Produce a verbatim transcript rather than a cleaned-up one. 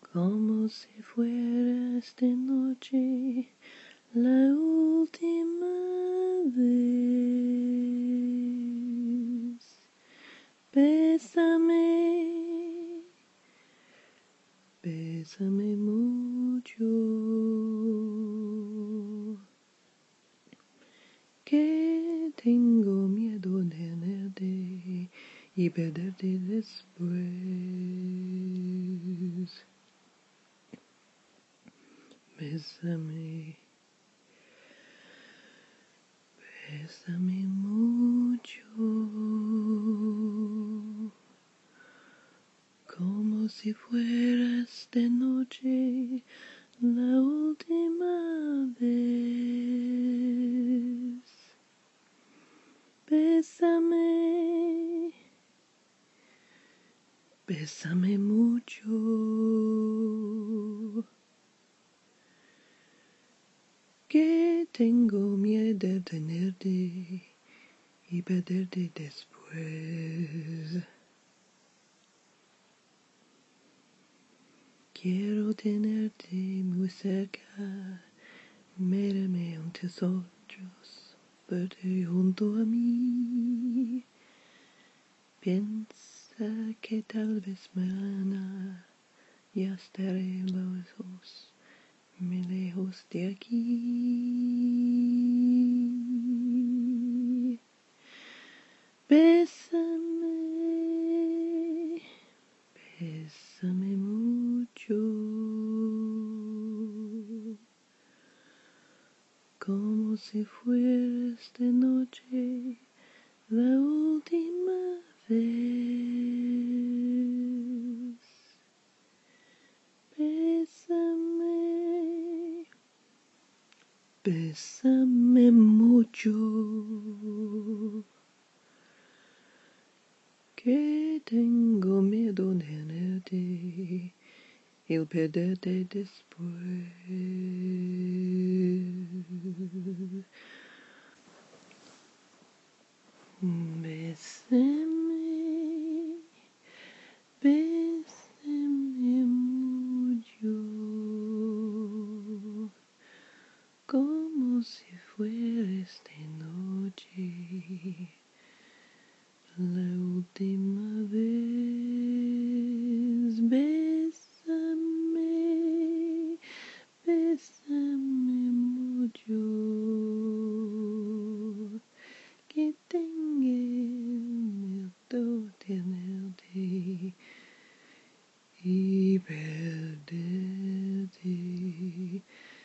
como si fuera esta noche la última vez. Bésame, bésame mucho, que tengo miedo de tenerte y perderte después. Bésame, bésame mucho, como si fuera esta noche la última vez. Bésame, bésame mucho, que tengo miedo de tenerte y perderte después. Quiero tenerte muy cerca, mírame en tus ojos, verte junto a mí. Piensa que tal vez mañana ya estaré lejos, muy lejos de aquí. Bésame, bésame mucho, como si fuera esta noche la última vez. Bésame, bésame mucho, que tengo miedo de tenerte y perderte después. Bésame, bésame mucho, como si fuera esta noche la última vez. Bésame, bésame mucho, que tengo miedo de tenerte y perderte